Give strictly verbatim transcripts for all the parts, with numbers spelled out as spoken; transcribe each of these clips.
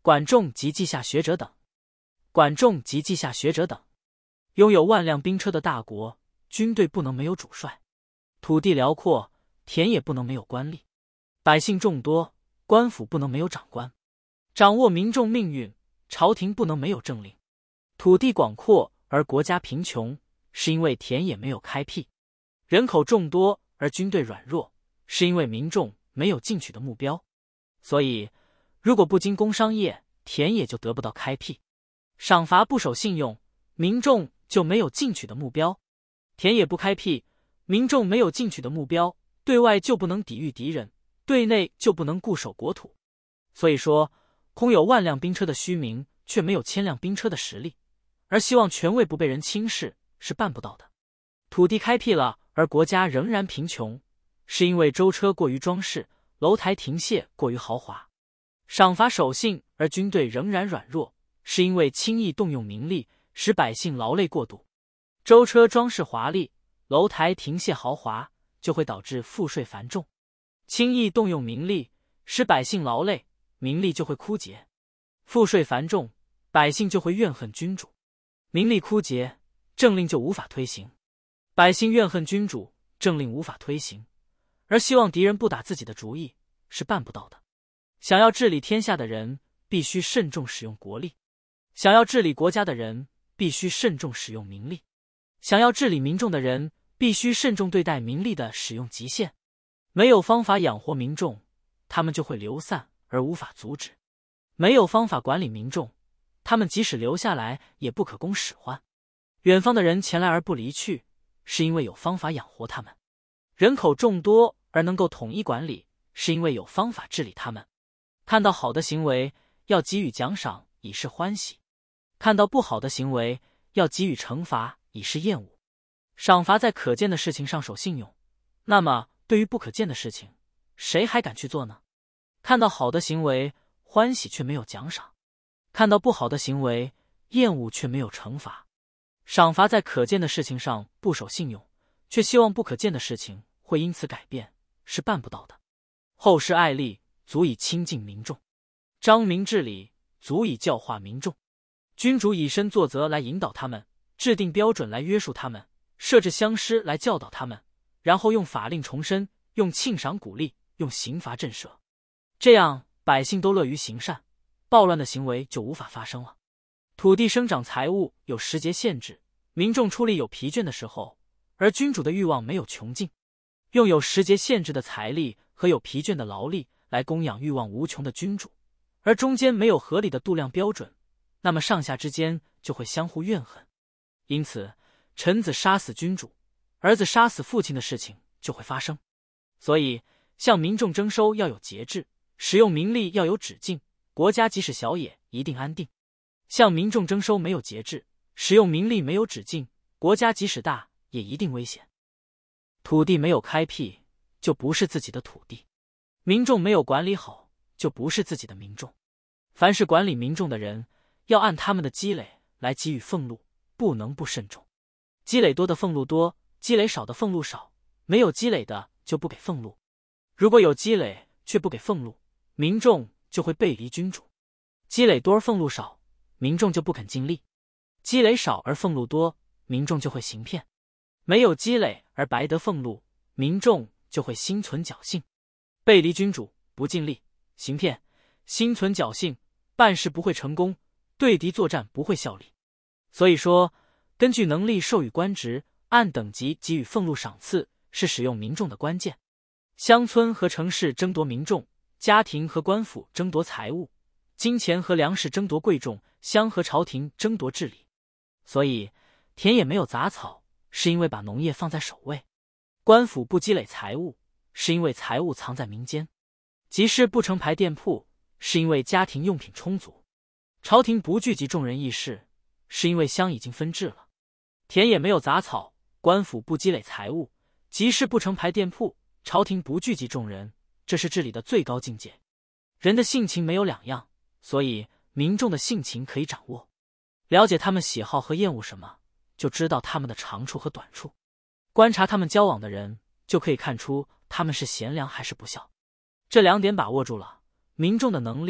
管仲及稷下学者等。管仲及稷下学者等，拥有万辆兵车的大国，军队不能没有主帅；土地辽阔，田野不能没有官吏；百姓众多，官府不能没有长官；掌握民众命运，朝廷不能没有政令。土地广阔而国家贫穷，是因为田野没有开辟；人口众多而军队软弱，是因为民众没有进取的目标。所以，如果不经工商业，田野就得不到开辟；赏罚不守信用，民众就没有进取的目标；田野不开辟，民众没有进取的目标，对外就不能抵御敌人，对内就不能固守国土。所以说，空有万辆兵车的虚名，却没有千辆兵车的实力，而希望权位不被人轻视，是办不到的。土地开辟了，而国家仍然贫穷，是因为舟车过于装饰，楼台亭榭过于豪华；赏罚守信而军队仍然软弱，是因为轻易动用民力，使百姓劳累过度。舟车装饰华丽，楼台亭榭豪华，就会导致赋税繁重；轻易动用民力，使百姓劳累，民力就会枯竭；赋税繁重，百姓就会怨恨君主；民力枯竭，政令就无法推行；百姓怨恨君主，政令无法推行，而希望敌人不打自己的主意，是办不到的。想要治理天下的人，必须慎重使用国力；想要治理国家的人，必须慎重使用民力；想要治理民众的人，必须慎重对待民力的使用极限。没有方法养活民众，他们就会流散而无法阻止；没有方法管理民众，他们即使留下来也不可供使唤。远方的人前来而不离去，是因为有方法养活他们；人口众多而能够统一管理，是因为有方法治理他们。看到好的行为，要给予奖赏，以示欢喜；看到不好的行为，要给予惩罚，以示厌恶。赏罚在可见的事情上守信用，那么对于不可见的事情，谁还敢去做呢？看到好的行为，欢喜却没有奖赏；看到不好的行为，厌恶却没有惩罚。赏罚在可见的事情上不守信用，却希望不可见的事情会因此改变，是办不到的。后世爱吏，足以亲近民众；彰明治理，足以教化民众。君主以身作则来引导他们，制定标准来约束他们，设置乡师来教导他们，然后用法令重申，用庆赏鼓励，用刑罚震慑。这样百姓都乐于行善，暴乱的行为就无法发生了。土地生长财物有时节限制，民众出力有疲倦的时候，而君主的欲望没有穷尽，用有时节限制的财力和有疲倦的劳力来供养欲望无穷的君主，而中间没有合理的度量标准，那么上下之间就会相互怨恨。因此，臣子杀死君主，儿子杀死父亲的事情就会发生。所以，向民众征收要有节制，使用民力要有止境，国家即使小也一定安定。向民众征收没有节制，使用民力没有止境，国家即使大也一定危险。土地没有开辟，就不是自己的土地；民众没有管理好，就不是自己的民众。凡是管理民众的人，要按他们的积累来给予俸禄，不能不慎重。积累多的俸禄多，积累少的俸禄少，没有积累的就不给俸禄。如果有积累却不给俸禄，民众就会背离君主。积累多而俸禄少，民众就不肯尽力；积累少而俸禄多，民众就会行骗。没有积累而白得俸禄，民众就会心存侥幸。背离君主，不尽力，行骗，心存侥幸，办事不会成功，对敌作战不会效力。所以说，根据能力授予官职，按等级给予俸禄赏赐，是使用民众的关键。乡村和城市争夺民众，家庭和官府争夺财物，金钱和粮食争夺贵重，乡和朝廷争夺治理。所以，田野没有杂草，是因为把农业放在首位；官府不积累财物，是因为财物藏在民间；集市不成排店铺，是因为家庭用品充足；朝廷不聚集众人议事，是因为乡已经分治了。田野没有杂草，官府不积累财物，集市不成排店铺，朝廷不聚集众人，这是治理的最高境界。人的性情没有两样，所以民众的性情可以掌握。了解他们喜好和厌恶什么，就知道他们的长处和短处。观察他们交往的人，就可以看出他们是贤良还是不孝。这两点把握住了，民众的能力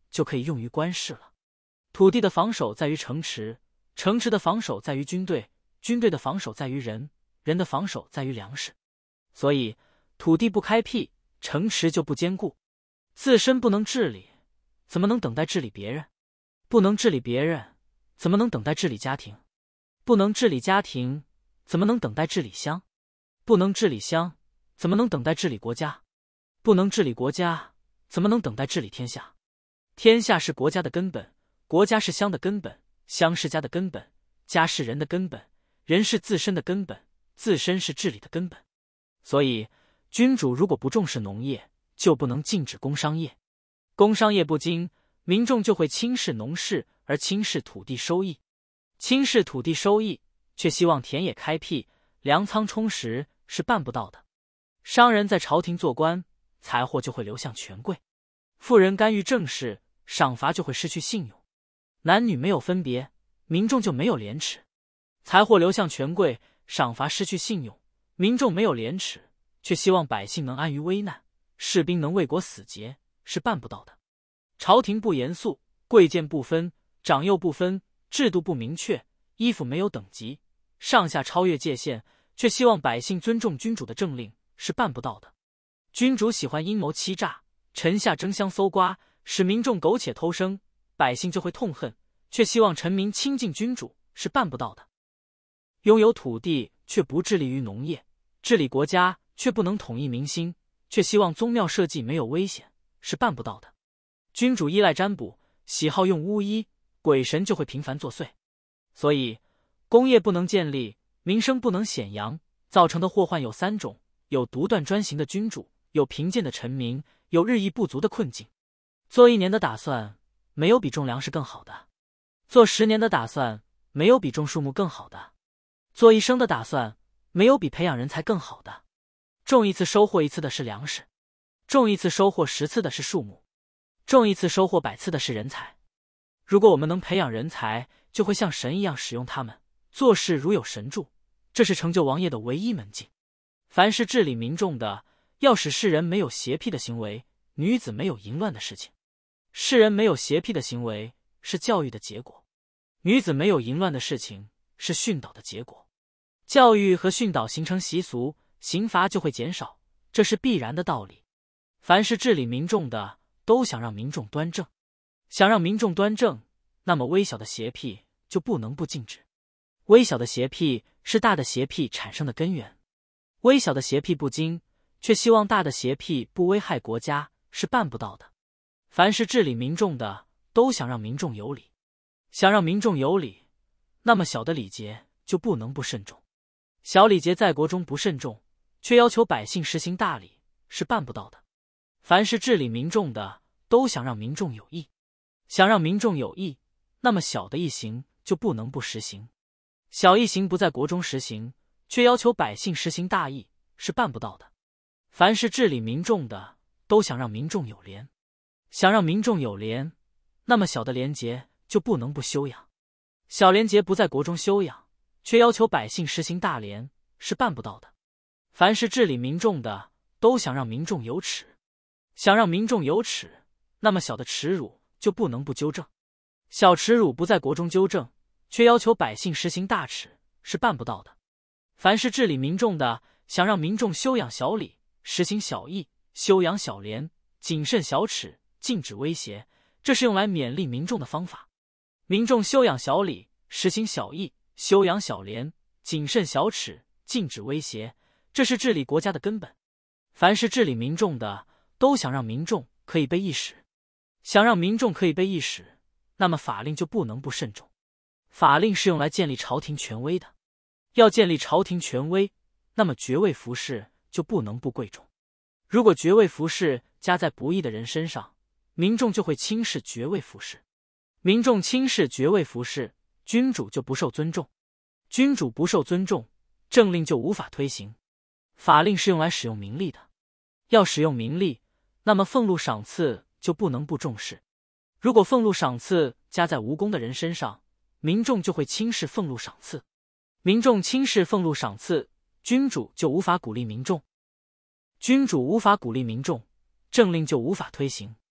就可以用于官事了。土地的防守在于城池，城池的防守在于军队，军队的防守在于人，人的防守在于粮食。所以土地不开辟，城池就不坚固。自身不能治理，怎么能等待治理别人？不能治理别人，怎么能等待治理家庭？不能治理家庭，怎么能等待治理乡？不能治理乡，怎么能等待治理国家？不能治理国家，怎么能等待治理天下？天下是国家的根本，国家是乡的根本，乡是家的根本，家是人的根本，人是自身的根本，自身是治理的根本。所以君主如果不重视农业，就不能禁止工商业。工商业不精，民众就会轻视农事，而轻视土地收益。轻视土地收益，却希望田野开辟，粮仓充实，是办不到的。商人在朝廷做官，财货就会流向权贵；富人干预政事，赏罚就会失去信用。男女没有分别，民众就没有廉耻。财货流向权贵，赏罚失去信用，民众没有廉耻，却希望百姓能安于危难，士兵能为国死节，是办不到的。朝廷不严肃，贵贱不分，长幼不分，制度不明确，衣服没有等级，上下超越界限，却希望百姓尊重君主的政令，是办不到的。君主喜欢阴谋欺诈，臣下争相搜刮，使民众苟且偷生，百姓就会痛恨，却希望臣民亲近君主，是办不到的。拥有土地却不致力于农业，治理国家却不能统一民心，却希望宗庙社稷没有危险，是办不到的。君主依赖占卜，喜好用巫医，鬼神就会频繁作祟。所以工业不能建立，民生不能显扬，造成的祸患有三种：有独断专行的君主，有贫贱的臣民，有日益不足的困境。做一年的打算，没有比种粮食更好的；做十年的打算，没有比种树木更好的；做一生的打算，没有比培养人才更好的。种一次收获一次的是粮食，种一次收获十次的是树木，种一次收获百次的是人才。如果我们能培养人才，就会像神一样使用他们，做事如有神助，这是成就王业的唯一门径。凡是治理民众的，要使世人没有邪僻的行为，女子没有淫乱的事情。世人没有邪僻的行为，是教育的结果；女子没有淫乱的事情，是训导的结果。教育和训导形成习俗，刑罚就会减少，这是必然的道理。凡是治理民众的，都想让民众端正。想让民众端正，那么微小的邪僻就不能不禁止。微小的邪僻是大的邪僻产生的根源。微小的邪僻不精，却希望大的邪僻不危害国家，是办不到的。凡是治理民众的，都想让民众有理。想让民众有理，那么小的礼节就不能不慎重。小礼节在国中不慎重，却要求百姓实行大礼，是办不到的。凡是治理民众的，都想让民众有益。想让民众有益，那么小的一行就不能不实行。小一行不在国中实行，却要求百姓实行大义，是办不到的。凡是治理民众的，都想让民众有廉。想让民众有廉，那么小的廉洁就不能不修养。小廉洁不在国中修养，却要求百姓实行大廉，是办不到的。凡是治理民众的，都想让民众有耻。想让民众有耻，那么小的耻辱就不能不纠正。小耻辱不在国中纠正，却要求百姓实行大耻，是办不到的。凡是治理民众的，想让民众修养小礼，实行小义，修养小廉，谨慎小耻，禁止威胁，这是用来勉励民众的方法。民众修养小礼，实行小义，修养小廉，谨慎小耻，禁止威胁，这是治理国家的根本。凡是治理民众的，都想让民众可以被议使。想让民众可以被议使，那么法令就不能不慎重。法令是用来建立朝廷权威的，要建立朝廷权威，那么爵位服饰就不能不贵重。如果爵位服饰加在不义的人身上，民众就会轻视爵位服饰。民众轻视爵位服饰，君主就不受尊重。君主不受尊重，政令就无法推行。法令是用来使用民力的，要使用民力，那么俸禄赏赐就不能不重视。如果俸禄赏赐加在无功的人身上，民众就会轻视俸禄赏赐。民众轻视俸禄赏赐，君主就无法鼓励民众。君主无法鼓励民众，政令就无法推行。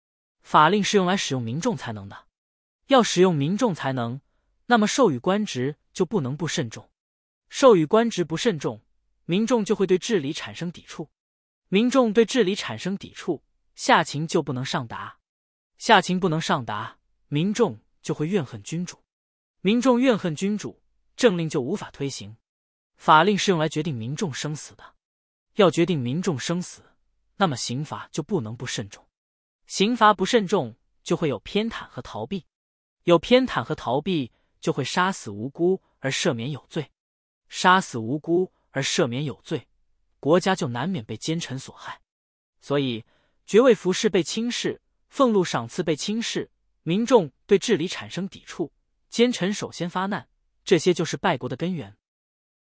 法令是用来使用民众才能的，要使用民众才能，那么授予官职就不能不慎重。授予官职不慎重，民众就会对治理产生抵触。民众对治理产生抵触，下情就不能上达。下情不能上达，民众就会怨恨君主。民众怨恨君主，政令就无法推行。法令是用来决定民众生死的，要决定民众生死，那么刑罚就不能不慎重。刑罚不慎重，就会有偏袒和逃避。有偏袒和逃避，就会杀死无辜而赦免有罪。杀死无辜而赦免有罪，国家就难免被奸臣所害。所以爵位服饰被轻视，俸禄赏赐被轻视，民众对治理产生抵触，奸臣首先发难，这些就是败国的根源。